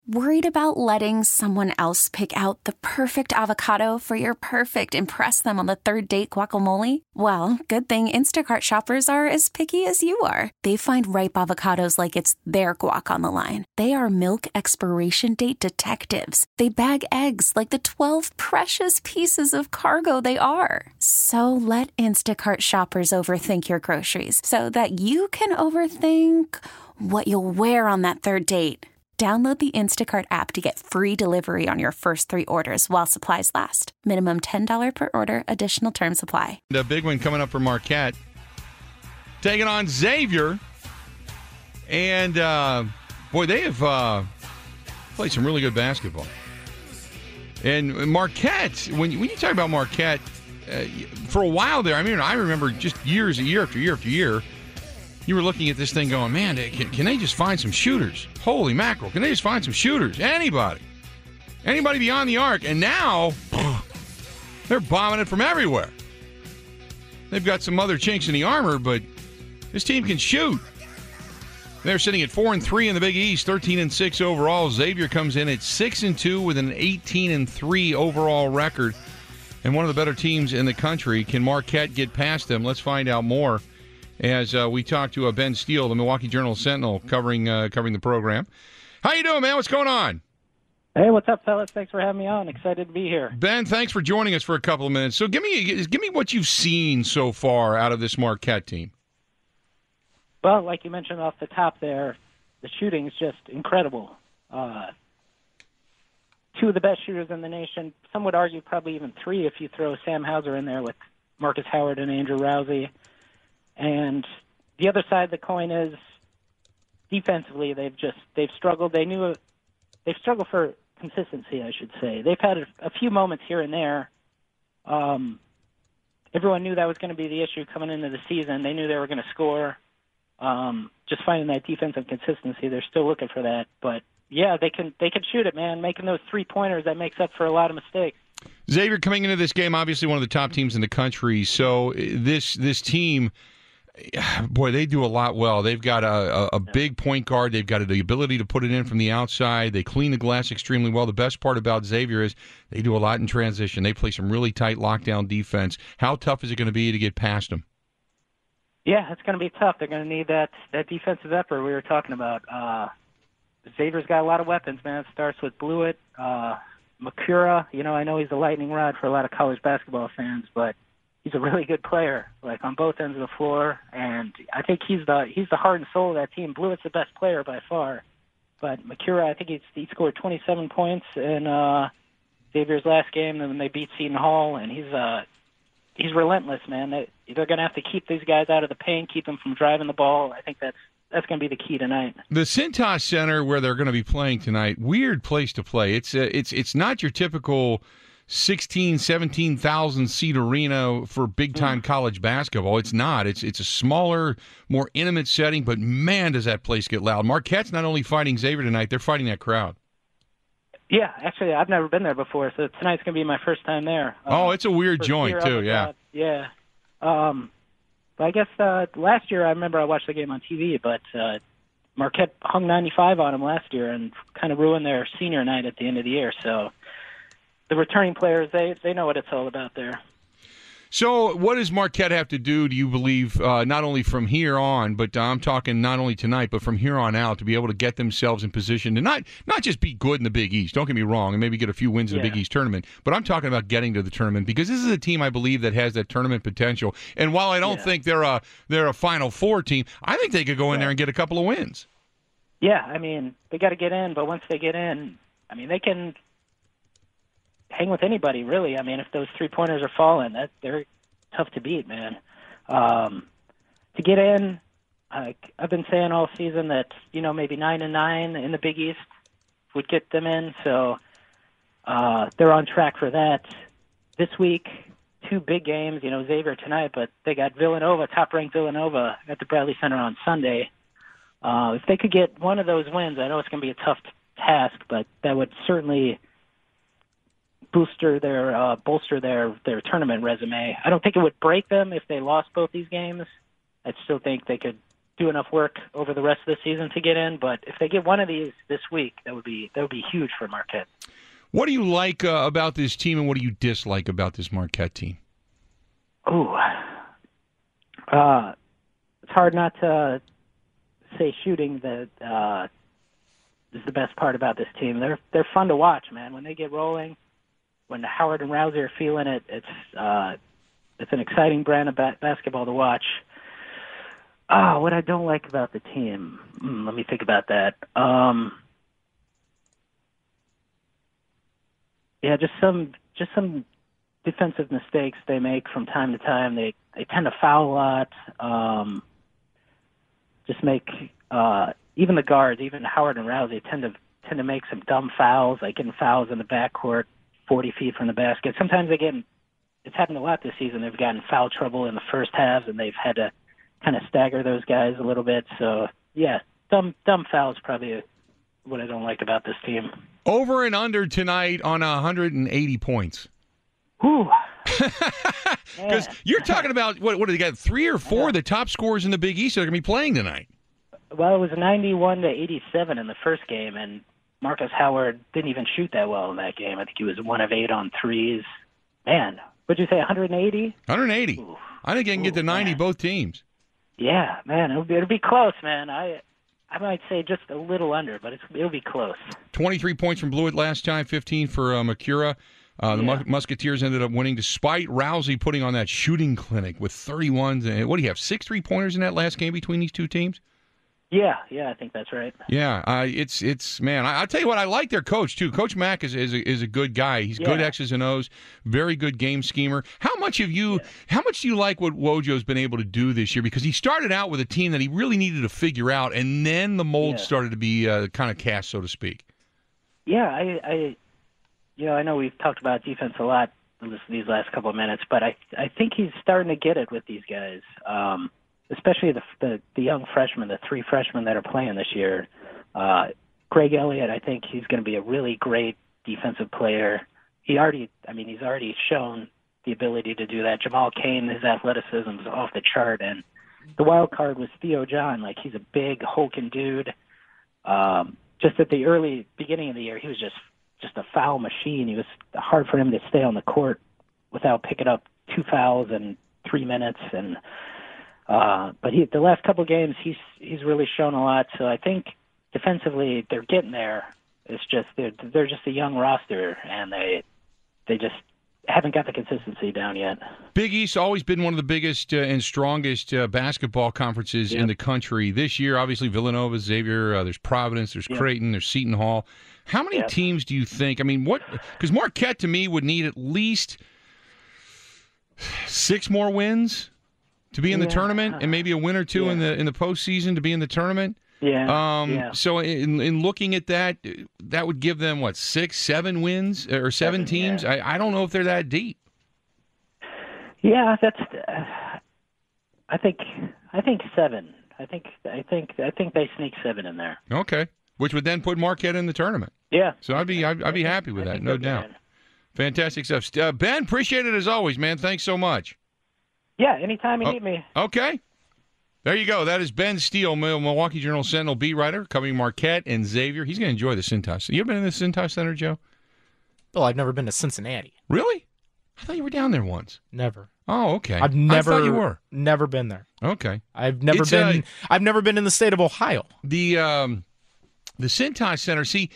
Worried about letting someone else pick out the perfect avocado for your perfect impress them on the third date guacamole? Well, good thing Instacart shoppers are as picky as you are. They find ripe avocados like it's their guac on the line. They are milk expiration date detectives. They bag eggs like the 12 precious pieces of cargo they are. So let Instacart shoppers overthink your groceries so that you can overthink what you'll wear on that third date. Download the Instacart app to get free delivery on your first 3 orders while supplies last. Minimum $10 per order. Additional terms apply. A big one coming up for Marquette. Taking on Xavier. And, boy, they have played some really good basketball. And Marquette, when you talk about Marquette, for a while there, I remember just year after year, you were looking at this thing going, man, can they just find some shooters? Holy mackerel, can they just find some shooters? Anybody beyond the arc. And now, they're bombing it from everywhere. They've got some other chinks in the armor, but this team can shoot. They're sitting at 4-3 in the Big East, 13-6 overall. Xavier comes in at 6-2 with an 18-3 overall record, and one of the better teams in the country. Can Marquette get past them? Let's find out more as we talk to Ben Steele, the Milwaukee Journal-Sentinel, covering the program. How you doing, man? What's going on? Hey, what's up, fellas? Thanks for having me on. Excited to be here. Ben, thanks for joining us for a couple of minutes. So give me what you've seen so far out of this Marquette team. Well, like you mentioned off the top there, the shooting is just incredible. 2 of the best shooters in the nation. Some would argue probably even 3 if you throw Sam Hauser in there with Marcus Howard and Andrew Rousey. And the other side of the coin is defensively they've struggled. They've struggled for consistency, I should say. They've had a few moments here and there. Everyone knew that was going to be the issue coming into the season. They knew they were going to score. Just finding that defensive consistency, they're still looking for that. But yeah, they can shoot it, man. Making those 3-pointers, that makes up for a lot of mistakes. Xavier coming into this game, obviously one of the top teams in the country. So this team, boy, they do a lot well. They've got a big point guard. They've got the ability to put it in from the outside. They clean the glass extremely well. The best part about Xavier is they do a lot in transition. They play some really tight lockdown defense. How tough is it going to be to get past them? Yeah, it's going to be tough. They're going to need that defensive effort we were talking about. Xavier's got a lot of weapons, man. It starts with Blewett, Makura. I know he's a lightning rod for a lot of college basketball fans, but he's a really good player, like on both ends of the floor. And I think he's the heart and soul of that team. Blewett's the best player by far, but Makura, I think he scored 27 points in Xavier's last game when they beat Seton Hall, and he's relentless, man. They're going to have to keep these guys out of the paint, keep them from driving the ball. I think that's going to be the key tonight. The Cintas Center, where they're going to be playing tonight, weird place to play. It's not your typical 17,000 seat arena for big-time college basketball. It's not. It's a smaller, more intimate setting, but man, does that place get loud. Marquette's not only fighting Xavier tonight, they're fighting that crowd. Yeah, actually, I've never been there before, so tonight's going to be my first time there. It's a weird joint, too, yeah. Yeah. But I guess last year I remember I watched the game on TV, but Marquette hung 95 on them last year and kind of ruined their senior night at the end of the year. So the returning players, they know what it's all about there. So what does Marquette have to do, do you believe, not only from here on, but I'm talking not only tonight, but from here on out, to be able to get themselves in position to not just be good in the Big East, don't get me wrong, and maybe get a few wins in the Big East tournament, but I'm talking about getting to the tournament, because this is a team, I believe, that has that tournament potential. And while I don't think they're a Final Four team, I think they could go in there and get a couple of wins. Yeah, they got to get in, but once they get in, they can hang with anybody, really. If those 3-pointers are falling, they're tough to beat, man. To get in, I've been saying all season that, maybe 9-9 in the Big East would get them in, so they're on track for that. This week, 2 big games, Xavier tonight, but they got Villanova, top-ranked Villanova, at the Bradley Center on Sunday. If they could get one of those wins, I know it's going to be a tough task, but that would certainly bolster their tournament resume. I don't think it would break them if they lost both these games. I still think they could do enough work over the rest of the season to get in. But if they get one of these this week, that would be huge for Marquette. What do you like about this team, and what do you dislike about this Marquette team? Ooh, it's hard not to say shooting that is the best part about this team. They're fun to watch, man. When they get rolling, when Howard and Rousey are feeling it, it's an exciting brand of basketball to watch. What I don't like about the team. Let me think about that. Just some defensive mistakes they make from time to time. They tend to foul a lot. Just make even the guards, even Howard and Rousey, tend to make some dumb fouls, like getting fouls in the backcourt, 40 feet from the basket. Sometimes it's happened a lot this season. They've gotten foul trouble in the first halves, and they've had to kind of stagger those guys a little bit. So, yeah, dumb fouls probably what I don't like about this team. Over and under tonight on 180 points. Whew. Because you're talking about, what do they got, 3 or 4 of the top scorers in the Big East that are going to be playing tonight? Well, it was 91-87 in the first game, and Marcus Howard didn't even shoot that well in that game. I think he was 1 of 8 on threes. Man, what'd you say, 180? 180. Ooh. I think I can get to 90 both teams. Yeah, man, it'll be close, man. I might say just a little under, but it'll be close. 23 points from Blewett last time, 15 for Makura. The Musketeers ended up winning despite Rousey putting on that shooting clinic with 31. What do you have, 6 3-pointers in that last game between these two teams? Yeah, I think that's right. Yeah, it's man. I tell you what, I like their coach too. Coach Mack is a good guy. He's good X's and O's, very good game schemer. How much do you like what Wojo's been able to do this year? Because he started out with a team that he really needed to figure out, and then the mold started to be kind of cast, so to speak. Yeah, I know we've talked about defense a lot these last couple of minutes, but I think he's starting to get it with these guys. Especially the young freshmen, the 3 freshmen that are playing this year. Greg Elliott, I think he's going to be a really great defensive player. He's already shown the ability to do that. Jamal Cain, his athleticism is off the chart, and the wild card was Theo John. Like, he's a big, hulking dude. Just at the early beginning of the year, he was just a foul machine. It was hard for him to stay on the court without picking up 2 fouls in 3 minutes, and but the last couple of games he's really shown a lot. So I think defensively they're getting there. It's just they're just a young roster, and they just haven't got the consistency down yet. Big East always been one of the biggest and strongest basketball conferences in the country. This year, obviously, Villanova, Xavier, there's Providence, there's Creighton, there's Seton Hall. How many teams do you think? I mean, because Marquette to me would need at least 6 more wins to be in the tournament, and maybe a win or 2 in the postseason to be in the tournament. So in looking at that, that would give them 6, 7 wins or 7 teams. I don't know if they're that deep. Yeah, that's. I think 7. I think they sneak 7 in there. Okay, which would then put Marquette in the tournament. Yeah. So I'd be happy with that, no doubt. Fantastic stuff, Ben. Appreciate it as always, man. Thanks so much. Yeah, anytime you need me. Okay. There you go. That is Ben Steele, Milwaukee Journal Sentinel beat writer, covering Marquette and Xavier. He's going to enjoy the Cintas. You ever been in the Cintas Center, Joe? Well, I've never been to Cincinnati. Really? I thought you were down there once. Never. Oh, okay. I thought you were. Never been there. Okay. I've never been in the state of Ohio. The Cintas Center. See,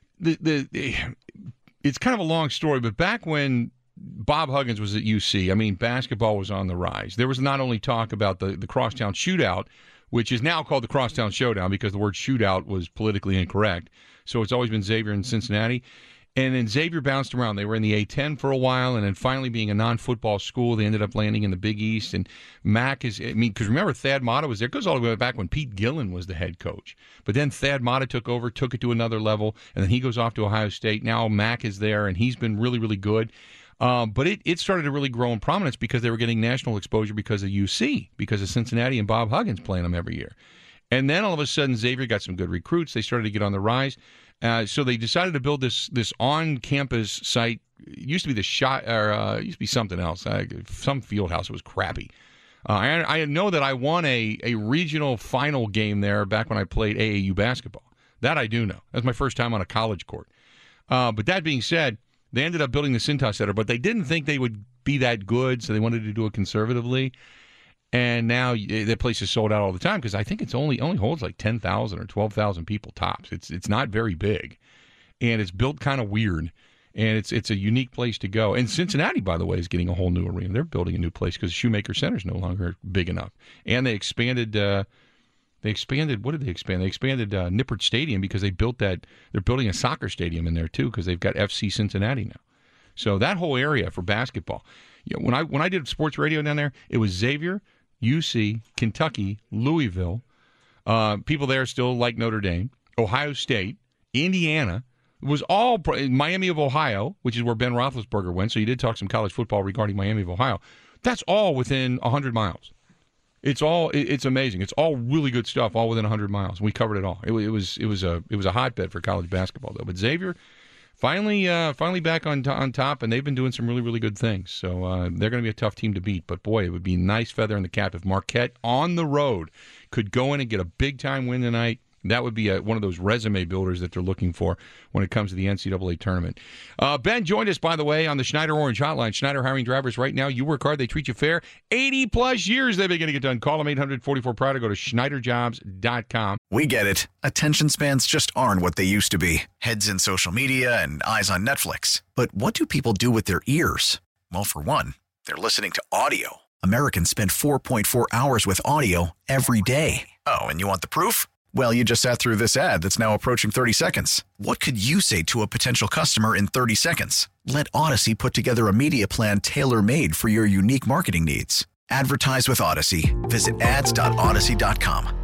it's kind of a long story, but back when Bob Huggins was at UC, I mean, basketball was on the rise. There was not only talk about the Crosstown Shootout, which is now called the Crosstown Showdown because the word shootout was politically incorrect. So it's always been Xavier and Cincinnati. And then Xavier bounced around. They were in the A-10 for a while, and then finally being a non-football school, they ended up landing in the Big East. And Mac because remember, Thad Matta was there. It goes all the way back when Pete Gillen was the head coach. But then Thad Matta took over, took it to another level, and then he goes off to Ohio State. Now Mac is there, and he's been really, really good. But it started to really grow in prominence because they were getting national exposure because of UC, because of Cincinnati and Bob Huggins playing them every year. And then all of a sudden, Xavier got some good recruits. They started to get on the rise. So they decided to build this on-campus site. It used to be it used to be something else. Some field house. It was crappy. I know that I won a regional final game there back when I played AAU basketball. That I do know. That was my first time on a college court. But that being said, they ended up building the Cintas Center, but they didn't think they would be that good, so they wanted to do it conservatively. And now that place is sold out all the time because I think it's only holds like 10,000 or 12,000 people tops. It's not very big, and it's built kind of weird, and it's a unique place to go. And Cincinnati, by the way, is getting a whole new arena. They're building a new place because Shoemaker Center is no longer big enough, and they expanded. What did they expand? They expanded Nippert Stadium because they built that. They're building a soccer stadium in there too because they've got FC Cincinnati now. So that whole area for basketball. You know, when I did sports radio down there, it was Xavier, UC, Kentucky, Louisville. People there still like Notre Dame, Ohio State, Indiana. It was all Miami of Ohio, which is where Ben Roethlisberger went. So you did talk some college football regarding Miami of Ohio. That's all within 100 miles. It's amazing. It's all really good stuff, all within 100 miles. We covered it all. It was a hotbed for college basketball, though. But Xavier finally back on top, and they've been doing some really, really good things. So they're going to be a tough team to beat. But boy, it would be a nice feather in the cap if Marquette on the road could go in and get a big time win tonight. That would be one of those resume builders that they're looking for when it comes to the NCAA tournament. Ben joined us, by the way, on the Schneider Orange Hotline. Schneider hiring drivers right now. You work hard, they treat you fair. 80-plus years they've been getting it done. Call them 844-PRIDE or go to schneiderjobs.com. We get it. Attention spans just aren't what they used to be. Heads in social media and eyes on Netflix. But what do people do with their ears? Well, for one, they're listening to audio. Americans spend 4.4 hours with audio every day. Oh, and you want the proof? Well, you just sat through this ad that's now approaching 30 seconds. What could you say to a potential customer in 30 seconds? Let Odyssey put together a media plan tailor-made for your unique marketing needs. Advertise with Odyssey. Visit ads.odyssey.com.